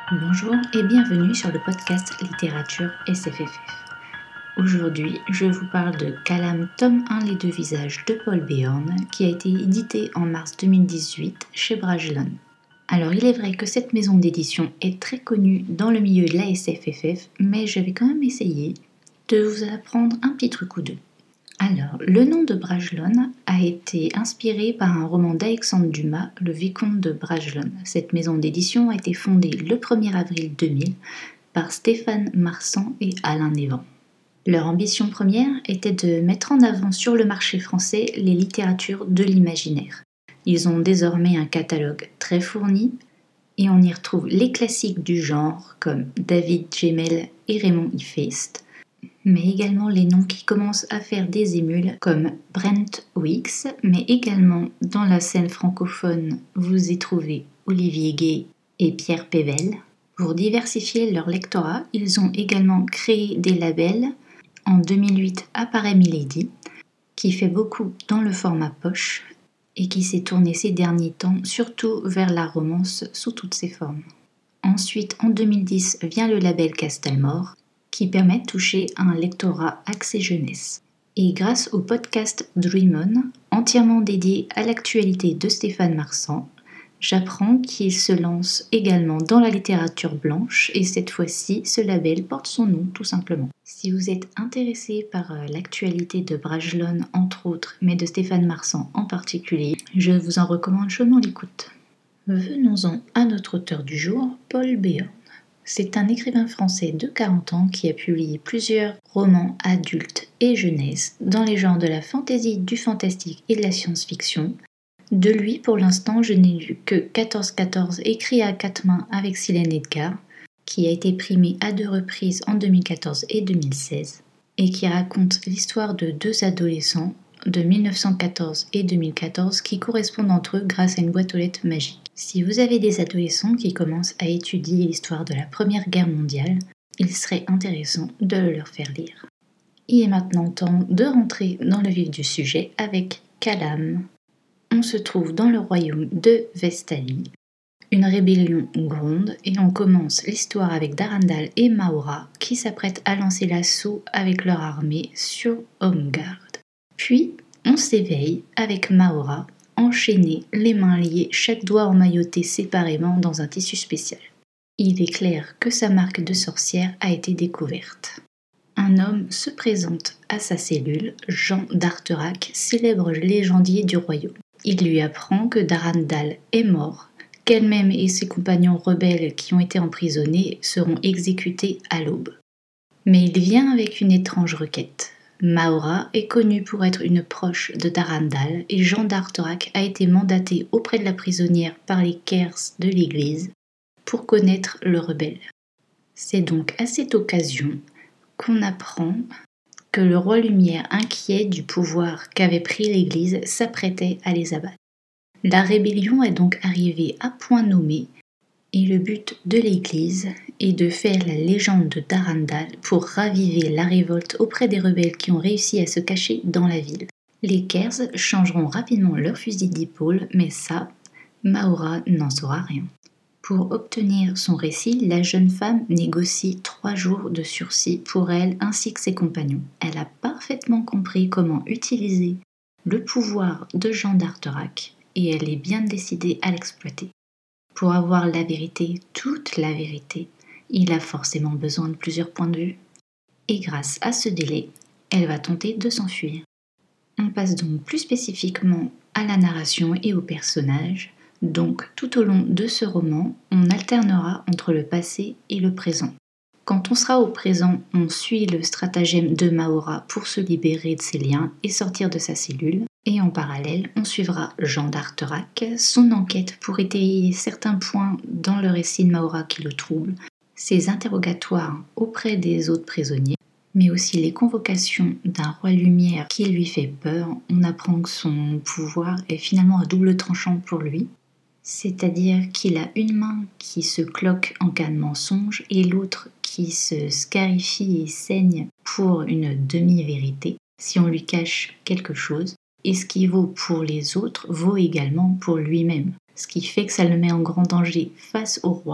Bonjour et bienvenue sur le podcast Littérature SFFF. Aujourd'hui, je vous parle de Calam, tome 1, Les deux visages de Paul Béorn, qui a été édité en mars 2018 chez Brajlon. Alors il est vrai que cette maison d'édition est très connue dans le milieu de la SFFF, mais je vais quand même essayer de vous apprendre un petit truc ou deux. Alors, le nom de Brajlon a été inspiré par un roman d'Alexandre Dumas, Le Vicomte de Brajlon. Cette maison d'édition a été fondée le 1er avril 2000 par Stéphane Marsan et Alain Névan. Leur ambition première était de mettre en avant sur le marché français les littératures de l'imaginaire. Ils ont désormais un catalogue très fourni et on y retrouve les classiques du genre comme David Gemmell et Raymond Ifest, mais également les noms qui commencent à faire des émules comme Brent Weeks, mais également dans la scène francophone, vous y trouvez Olivier Gay et Pierre Pével. Pour diversifier leur lectorat, ils ont également créé des labels. En 2008 apparaît Milady, qui fait beaucoup dans le format poche et qui s'est tourné ces derniers temps surtout vers la romance sous toutes ses formes. Ensuite, en 2010, vient le label Castelmore, qui permet de toucher un lectorat axé jeunesse. Et grâce au podcast Dream On, entièrement dédié à l'actualité de Stéphane Marsan, j'apprends qu'il se lance également dans la littérature blanche et cette fois-ci, ce label porte son nom tout simplement. Si vous êtes intéressé par l'actualité de Brajlon entre autres, mais de Stéphane Marsan en particulier, je vous en recommande chaudement l'écoute. Venons-en à notre auteur du jour, Paul Béorn. C'est un écrivain français de 40 ans qui a publié plusieurs romans adultes et jeunesse dans les genres de la fantasy, du fantastique et de la science-fiction. De lui, pour l'instant, je n'ai lu que 1414 écrit à quatre mains avec Silène Edgar, qui a été primé à 2 reprises en 2014 et 2016, et qui raconte l'histoire de 2 adolescents de 1914 et 2014 qui correspondent entre eux grâce à une boîte aux lettres magique. Si vous avez des adolescents qui commencent à étudier l'histoire de la Première Guerre mondiale, il serait intéressant de le leur faire lire. Il est maintenant temps de rentrer dans le vif du sujet avec Calam. On se trouve dans le royaume de Vestalie. Une rébellion gronde et on commence l'histoire avec Darandal et Maura qui s'apprêtent à lancer l'assaut avec leur armée sur Omgard. Puis, on s'éveille avec Maura, enchaîné, les mains liées, chaque doigt emmailloté séparément dans un tissu spécial. Il est clair que sa marque de sorcière a été découverte. Un homme se présente à sa cellule, Jean d'Arterac, célèbre légendier du royaume. Il lui apprend que Darandal est mort, qu'elle-même et ses compagnons rebelles qui ont été emprisonnés seront exécutés à l'aube. Mais il vient avec une étrange requête. Maura est connue pour être une proche de Darandal et Jean d'Arterac a été mandaté auprès de la prisonnière par les Kers de l'Église pour connaître le rebelle. C'est donc à cette occasion qu'on apprend que le roi Lumière, inquiet du pouvoir qu'avait pris l'Église, s'apprêtait à les abattre. La rébellion est donc arrivée à point nommé et le but de l'Église est de faire la légende de Darandal pour raviver la révolte auprès des rebelles qui ont réussi à se cacher dans la ville. Les Kers changeront rapidement leur fusil d'épaule, mais ça, Maura n'en saura rien. Pour obtenir son récit, la jeune femme négocie 3 jours de sursis pour elle ainsi que ses compagnons. Elle a parfaitement compris comment utiliser le pouvoir de Jean d'Arterac et elle est bien décidée à l'exploiter. Pour avoir la vérité, toute la vérité, il a forcément besoin de plusieurs points de vue. Et grâce à ce délai, elle va tenter de s'enfuir. On passe donc plus spécifiquement à la narration et aux personnages. Donc, tout au long de ce roman, on alternera entre le passé et le présent. Quand on sera au présent, on suit le stratagème de Maura pour se libérer de ses liens et sortir de sa cellule. Et en parallèle, on suivra Jean d'Arterac, son enquête pour étayer certains points dans le récit de Maura qui le troublent, ses interrogatoires auprès des autres prisonniers, mais aussi les convocations d'un roi lumière qui lui fait peur. On apprend que son pouvoir est finalement à double tranchant pour lui, c'est-à-dire qu'il a une main qui se cloque en cas de mensonge et l'autre qui se scarifie et saigne pour une demi-vérité si on lui cache quelque chose. Et ce qui vaut pour les autres vaut également pour lui-même, ce qui fait que ça le met en grand danger face au roi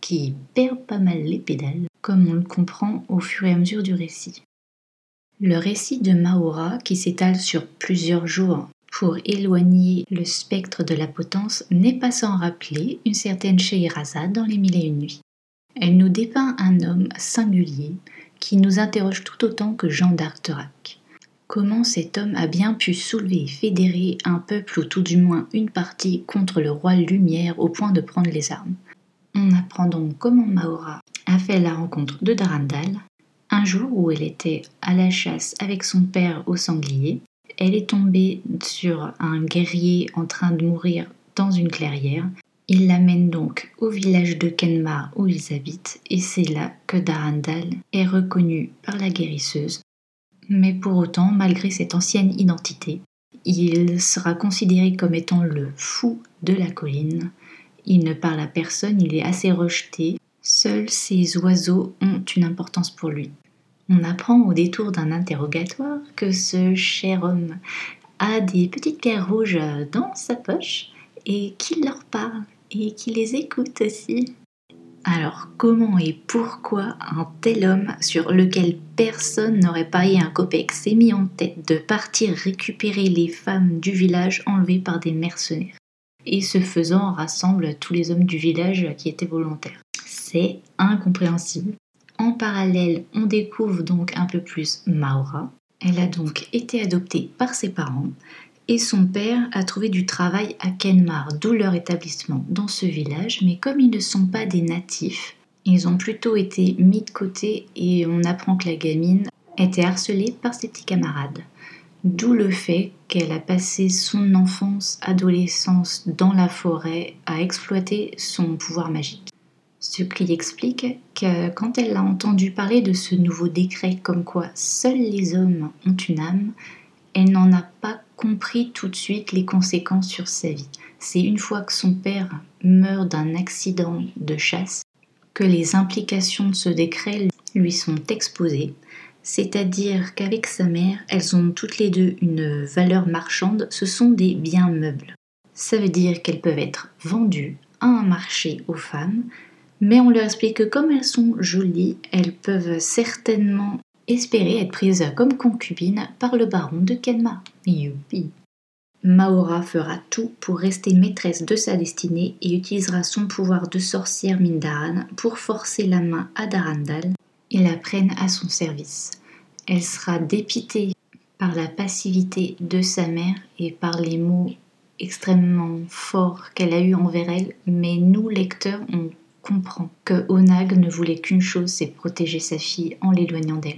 qui perd pas mal les pédales, comme on le comprend au fur et à mesure du récit. Le récit de Mahora, qui s'étale sur plusieurs jours pour éloigner le spectre de la potence, n'est pas sans rappeler une certaine Scheherazade dans les Mille et une nuits. Elle nous dépeint un homme singulier qui nous interroge tout autant que Jeanne d'Arc. Comment cet homme a bien pu soulever et fédérer un peuple ou tout du moins une partie contre le roi Lumière au point de prendre les armes? On apprend donc comment Mahora a fait la rencontre de Darandal. Un jour où elle était à la chasse avec son père au sanglier, elle est tombée sur un guerrier en train de mourir dans une clairière. Il l'amène donc au village de Kenmare où ils habitent et c'est là que Darandal est reconnu par la guérisseuse. Mais pour autant, malgré cette ancienne identité, il sera considéré comme étant le fou de la colline. Il ne parle à personne, il est assez rejeté. Seuls ces oiseaux ont une importance pour lui. On apprend au détour d'un interrogatoire que ce cher homme a des petites pierres rouges dans sa poche et qu'il leur parle et qu'il les écoute aussi. Alors comment et pourquoi un tel homme sur lequel personne n'aurait parié un kopek s'est mis en tête de partir récupérer les femmes du village enlevées par des mercenaires et ce faisant rassemble tous les hommes du village qui étaient volontaires? C'est incompréhensible. En parallèle, on découvre donc un peu plus Mahora. Elle a donc été adoptée par ses parents et son père a trouvé du travail à Kenmare, d'où leur établissement dans ce village. Mais comme ils ne sont pas des natifs, ils ont plutôt été mis de côté et on apprend que la gamine était harcelée par ses petits camarades. D'où le fait qu'elle a passé son enfance, adolescence dans la forêt à exploiter son pouvoir magique. Ce qui explique que quand elle a entendu parler de ce nouveau décret comme quoi seuls les hommes ont une âme, elle n'en a pas compris tout de suite les conséquences sur sa vie. C'est une fois que son père meurt d'un accident de chasse que les implications de ce décret lui sont exposées. C'est-à-dire qu'avec sa mère, elles ont toutes les deux une valeur marchande, ce sont des biens meubles. Ça veut dire qu'elles peuvent être vendues à un marché aux femmes, mais on leur explique que comme elles sont jolies, elles peuvent certainement espérer être prises comme concubines par le baron de Kenmare. Youpi! Mahora fera tout pour rester maîtresse de sa destinée et utilisera son pouvoir de sorcière Mindaran pour forcer la main à Darandal et la prenne à son service. Elle sera dépitée par la passivité de sa mère et par les mots extrêmement forts qu'elle a eus envers elle, mais nous, lecteurs, on comprend que Onag ne voulait qu'une chose, c'est protéger sa fille en l'éloignant d'elle.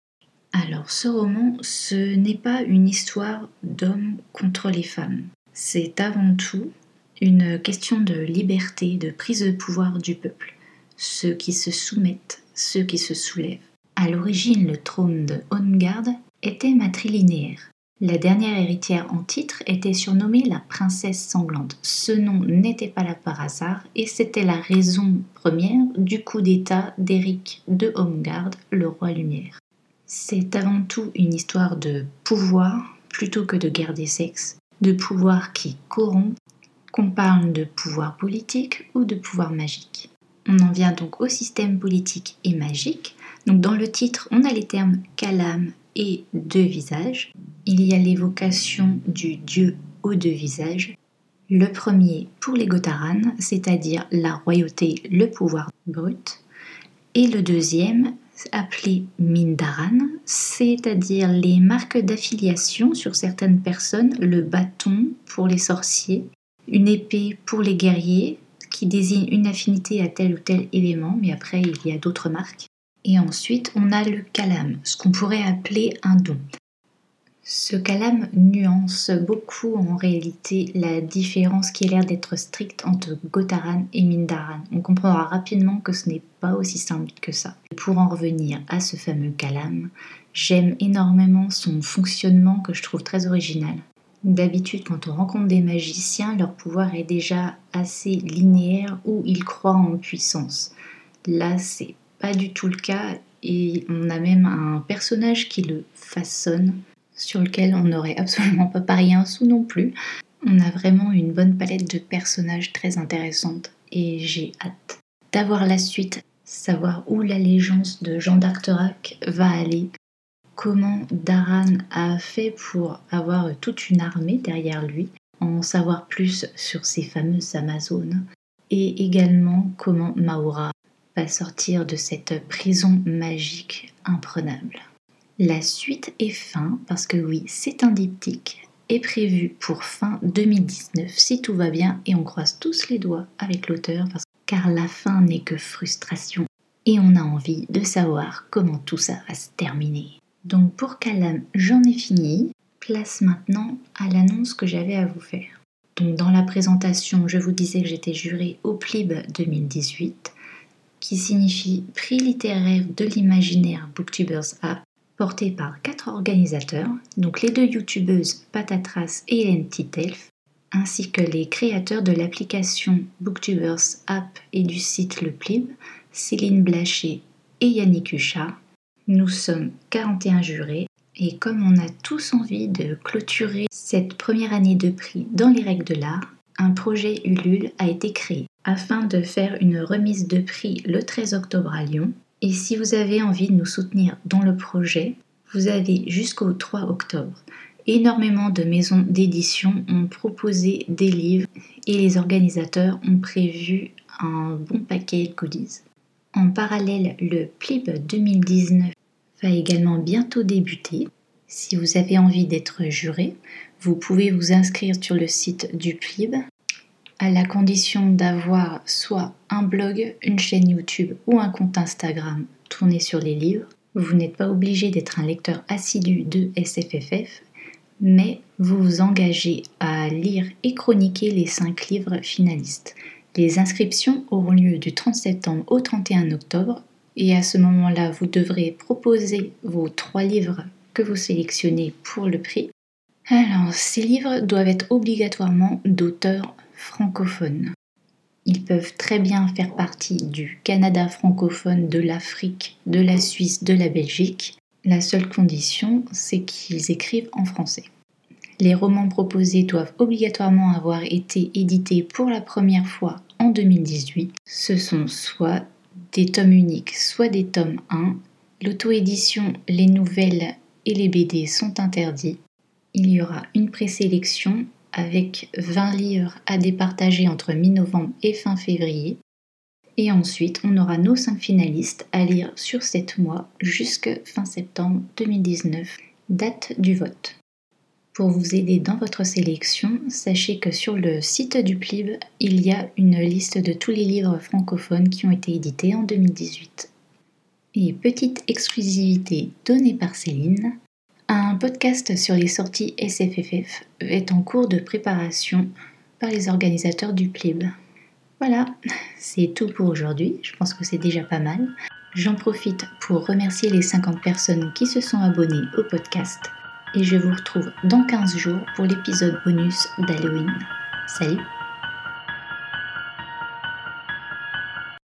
Alors, ce roman, ce n'est pas une histoire d'hommes contre les femmes. C'est avant tout une question de liberté, de prise de pouvoir du peuple. Ceux qui se soumettent, ceux qui se soulèvent. À l'origine, le trône de Hongard était matrilinéaire. La dernière héritière en titre était surnommée la princesse sanglante. Ce nom n'était pas là par hasard et c'était la raison première du coup d'état d'Éric de Hongard, le roi Lumière. C'est avant tout une histoire de pouvoir plutôt que de guerre des sexes, de pouvoir qui corrompt, qu'on parle de pouvoir politique ou de pouvoir magique. On en vient donc au système politique et magique. Donc dans le titre, on a les termes Kalam et deux visages. Il y a l'évocation du dieu aux deux visages. Le premier pour les Gotharan, c'est-à-dire la royauté, le pouvoir brut. Et le deuxième, appelé Mindaran, c'est-à-dire les marques d'affiliation sur certaines personnes, le bâton pour les sorciers, une épée pour les guerriers, qui désigne une affinité à tel ou tel élément, mais après il y a d'autres marques. Et ensuite, on a le kalam, ce qu'on pourrait appeler un don. Ce kalam nuance beaucoup en réalité la différence qui a l'air d'être stricte entre Gotharan et Mindaran. On comprendra rapidement que ce n'est pas aussi simple que ça. Pour en revenir à ce fameux kalam, j'aime énormément son fonctionnement que je trouve très original. D'habitude, quand on rencontre des magiciens, leur pouvoir est déjà assez linéaire ou ils croient en puissance. Là, c'est pas du tout le cas et on a même un personnage qui le façonne, sur lequel on n'aurait absolument pas parié un sou non plus. On a vraiment une bonne palette de personnages très intéressante et j'ai hâte d'avoir la suite, savoir où l'allégeance de Jean d'Arterac va aller, comment Daran a fait pour avoir toute une armée derrière lui, en savoir plus sur ces fameuses Amazones, et également comment Maura va sortir de cette prison magique imprenable. La suite est fin, parce que oui, c'est un diptyque, est prévu pour fin 2019 si tout va bien et on croise tous les doigts avec l'auteur car la fin n'est que frustration et on a envie de savoir comment tout ça va se terminer. Donc pour Calam, j'en ai fini. Place maintenant à l'annonce que j'avais à vous faire. Donc dans la présentation, je vous disais que j'étais jurée au PLIB 2018, qui signifie Prix littéraire de l'imaginaire Booktubers App, porté par 4 organisateurs, donc les 2 youtubeuses Patatras et Hélène Titelf, ainsi que les créateurs de l'application Booktubers App et du site Le Plib, Céline Blaché et Yannick Huchard. Nous sommes 41 jurés et comme on a tous envie de clôturer cette première année de prix dans les règles de l'art, un projet Ulule a été créé afin de faire une remise de prix le 13 octobre à Lyon. Et si vous avez envie de nous soutenir dans le projet, vous avez jusqu'au 3 octobre. Énormément de maisons d'édition ont proposé des livres et les organisateurs ont prévu un bon paquet de goodies. En parallèle, le PLIB 2019 va également bientôt débuter. Si vous avez envie d'être juré, vous pouvez vous inscrire sur le site du PLIB à la condition d'avoir soit un blog, une chaîne YouTube ou un compte Instagram tourné sur les livres. Vous n'êtes pas obligé d'être un lecteur assidu de SFFF, mais vous vous engagez à lire et chroniquer les 5 livres finalistes. Les inscriptions auront lieu du 30 septembre au 31 octobre et à ce moment-là, vous devrez proposer vos 3 livres que vous sélectionnez pour le prix. Alors, ces livres doivent être obligatoirement d'auteurs francophones. Ils peuvent très bien faire partie du Canada francophone, de l'Afrique, de la Suisse, de la Belgique. La seule condition, c'est qu'ils écrivent en français. Les romans proposés doivent obligatoirement avoir été édités pour la première fois en 2018. Ce sont soit des tomes uniques, soit des tomes 1. L'auto-édition, les nouvelles et les BD sont interdits. Il y aura une présélection avec 20 livres à départager entre mi-novembre et fin février. Et ensuite, on aura nos 5 finalistes à lire sur 7 mois jusqu'à fin septembre 2019, date du vote. Pour vous aider dans votre sélection, sachez que sur le site du PLIB, il y a une liste de tous les livres francophones qui ont été édités en 2018. Et petite exclusivité donnée par Céline, un podcast sur les sorties SFFF est en cours de préparation par les organisateurs du PLIB. Voilà, c'est tout pour aujourd'hui, je pense que c'est déjà pas mal. J'en profite pour remercier les 50 personnes qui se sont abonnées au podcast et je vous retrouve dans 15 jours pour l'épisode bonus d'Halloween. Salut!